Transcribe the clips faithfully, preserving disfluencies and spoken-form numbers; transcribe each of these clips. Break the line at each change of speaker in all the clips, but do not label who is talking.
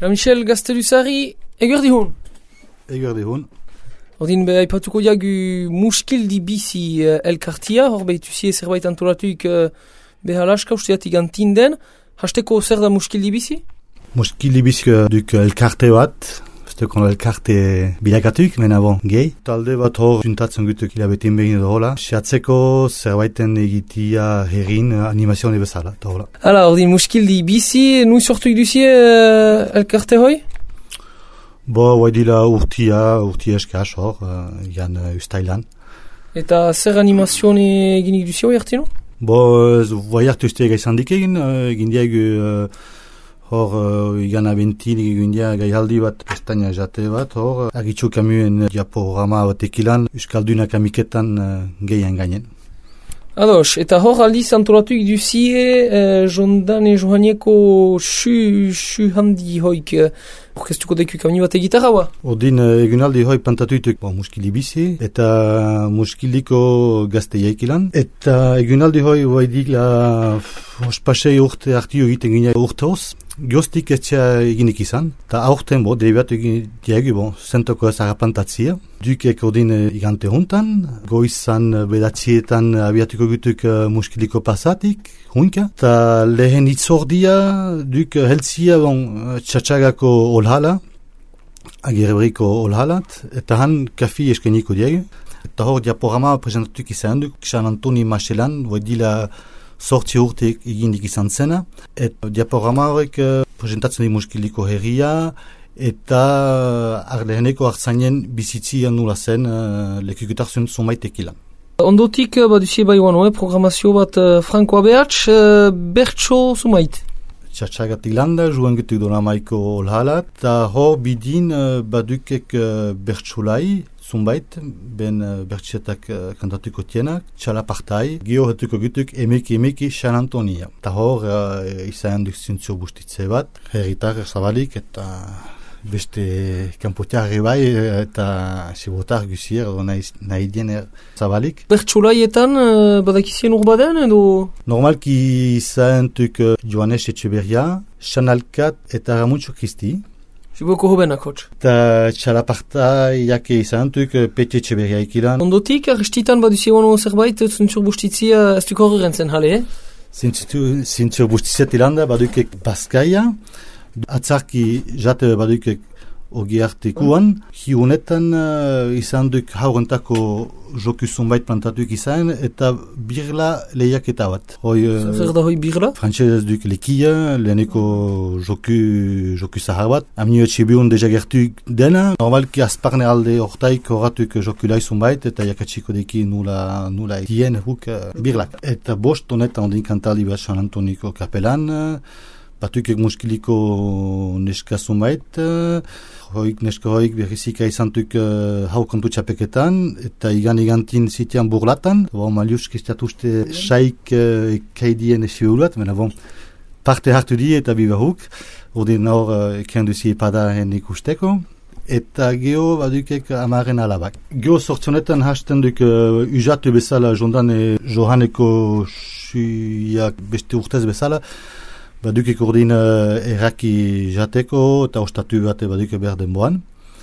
Jean-Michel Gazteluzarri, eguerdi hon.
Eguerdi hon.
Ordin be aipatuko diagu muskildi bizi uh, elkartia, hor behituzie zerbait antolatuik uh, behalaska usteatik antinden. Hasteko zer da muskildi bizi?
Muskildi bizi duk elkarte bat, ztekon elkarte bilakatuk, mena bon, gehi. Talde bat hor juntatzen gutuk hilabetin begin edo hola. Siatzeko zerbaiten egitia herrin animazioan bezala, eta hola.
Hala, ordin muskildi bizi, nui sortuik duzie uh, elkarte hoi?
Bo, hoi dila urtia, urtia eskaz hor, uh, yan uh, ustailan.
Eta zer animazioan eginik duzie hoi hartino?
Bo, hoi hartu uste gaizan dikegin, uh, egin diegu uh, hor uh, yan abentin egin diegu gaialdi bat, pestaina jate bat, hor agitxu kamuen diaporama bat ekilan, euskaldunak amiketan uh, gehian gainen.
Ados, eta hor aldiz antolatuik duzie eh, jondane johaneko su, su handi hoik eh, orkestuko dekuk amini bat egitarra ba?
Ordin egunaldi hoi pantatuituk bon, muskili bizi eta muskiliko gazte jaikilan. Eta egunaldi hoi hoi digla ospasei urte hartio egiten gine urte hoz. Gioztik etxea eginik izan. Ta aurten bo, debiatu egin diegu, bon, zentoko ez harrapantatzia. Dukek ordin igante hontan, goizan bedatzietan abiatuko gutuk uh, muskiliko pasatik, hunka. Ta lehen itzordia, duk heltzia, bon, txatxagako olhala, agerebriko olhalat, eta han kafi eskeniko diegu. Eta hor diaporama presentatuk izan duk, San Antoni Machelan, voi dila sortzi urteik egindik izan zena. Et diaporama horrek uh, presentatzen di muskiliko herria, eta arleheneko hartzainen bizitzia nula zen uh, lekikutarzen zumait ekilan.
Ondotik, baduzie bai guano, eh, programazio bat uh, Franko Abeatz, uh, bertso zumait.
Txatxagatik landa, juen getuk dola maiko olhalat, eta hor bidin uh, badukek uh, bertsolai, zumbait, ben uh, bertxetak uh, kantatuko tienak, txalapartai, geho hetuko gutuk emeki emeki San Antonia. Eta hor uh, izan duk zintzio bustitze bat, herritar zabalik eta beste kanpotiarri bai eta sibotar guzier edo nahi, nahi dien zabalik.
Bertsolaietan uh, badakizien urbaden edo?
Normalki izan duk uh, Joanes Etxeberria, Xanalkat eta Ramutxo Kristi.
Ziboko hobenak hotx.
Eta txalaparta jake izan duk Peti Etxeberria ikilan.
Ondotik, arrestitan baduzie guano zerbait, zintzur bustitzia ez duk horren zen jale, eh?
Zintzur bustitzia tilanda badukek Baskaia, atzarki jate badukek ogi artekuan, hi honetan uh, izan duk haurentako joku zunbait plantatuik izan, eta birla lehiaketa bat. Hoi, uh,
Zer da hoi birla?
Frantxez duk lekia, leheneko joku, joku zahar bat. Amnio etxibion deja gertuik dena, normalki azparne alde hortaik horatuik joku lai zunbait, eta jakatsiko deki nula, nula dien huk uh, birlak. Eta bost honetan ondin kantali bat San Antoniko kapelan, uh, batukek muskiliko neska zumait, uh, hoik neska hoik berrizika izantuk uh, hau kontu txapeketan, eta igan igantin zitian burlatan, bon, malius kistatuzte saik uh, kaidien esiulat, mena bon, parte hartu di eta bibahuk, ordin hor uh, ekenduzi epada hen ikusteko, eta geho badukek amaren alabak. Geho sortzionetan hasten duk uh, ujatu bezala jondane johaneko suiak beste urtez bezala, badukek ordin uh, erraki jateko eta ostatu bate baduke behar denboan.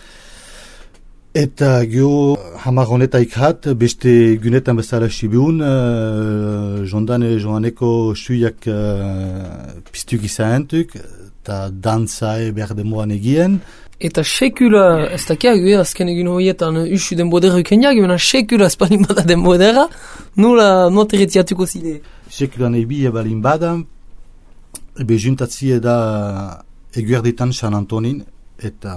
Eta geho hamar honetaik hat, beste gunetan bezala sibiun, uh, jondane joaneko suiak uh, piztuk izahentuk, eta dantzae behar denboan egien.
Eta sekula, ez dakiak, eh, azken egin horietan usu denbodera ukeniak, mena sekula espanin bada denbodera, nula noteretziatuko zide.
Sekulan ebie balin bada, ebe juntatzie da eguerdetan San Antonin, eta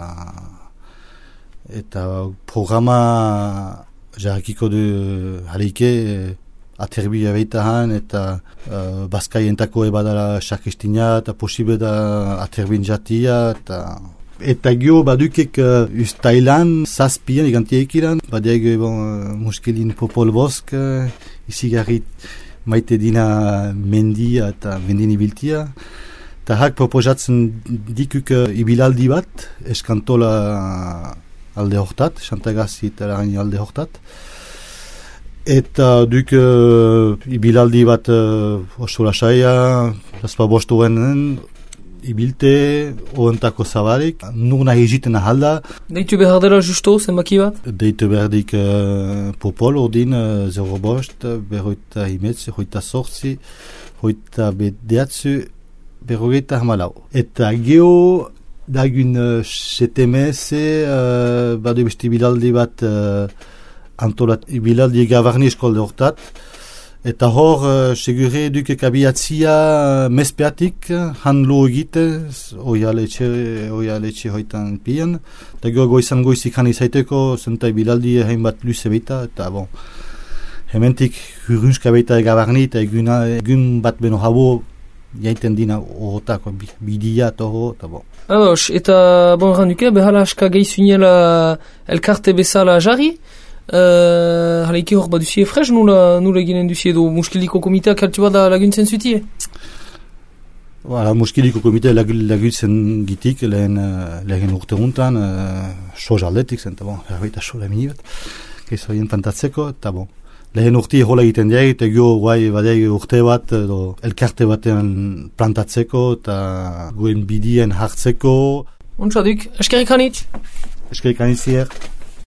eta programa jarrakiko du haleike aterbi abeitahan, eta uh, Baskaientako ebadala sakristina, eta posibe da aterbin jatia, eta eta gio badukek uh, ustailan, zazpian, egantiek iran, badiak bon, uh, muskelin popol bosk, uh, izigarrit maite dina mendia eta mendini biltia. Eta hak proposatzen dikuk uh, ibilaldi bat, eskantola alde hortat, Xantagazi eta Larraini alde hortat. Eta duk uh, ibilaldi bat uh, oso lasaia, laspa bostu genen, ibilte, oentako zabalik, nur nahi egiten ahalda.
Deitu behar dela justo, zenbaki bat?
Deitu berdik uh, popol, ordin, uh, zero bost, berroita himetzi, hoita sortzi, hoita bederatzi, berrogeita hamalau. Eta geho, dagun uh, setemese, uh, badu beste bilaldi bat uh, antolat, bilaldi gavarni eskolde hortat, eta hor, uh, segure duke kabiatzia uh, mespeatik, han lo egite, oia letxe, oia letxe hoitan pian, eta gero goizan goizik han izaiteko, zentai bilaldi hain bat luze beita, eta bon, hementik hurrunska beita gavarni, eta egun, egun bat beno habo, jaiten dina horretako, bidia eta horro, eta bon.
Ados, eta bon randuke, behala aska geizunela elkarte bezala jarri, uh, haleiki hor baduzie frez, nula, nula eginen duzie edo muskiliko komiteak hartu bada laguntzen zutie?
Voilà, muskiliko komite laguntzen gitik, lehen, lehen urte guntan, uh, soz aldetik zen, eta bon, herbaita so lamini bat, keizo hien pantatzeko, eta bon. Lehen urti hola egiten diag, eta gio guai badeg urte bat, edo elkarte batean plantatzeko, eta guen bidien hartzeko.
Untsaduk, eskerrik hanitz?
Eskerrik hanitz hier.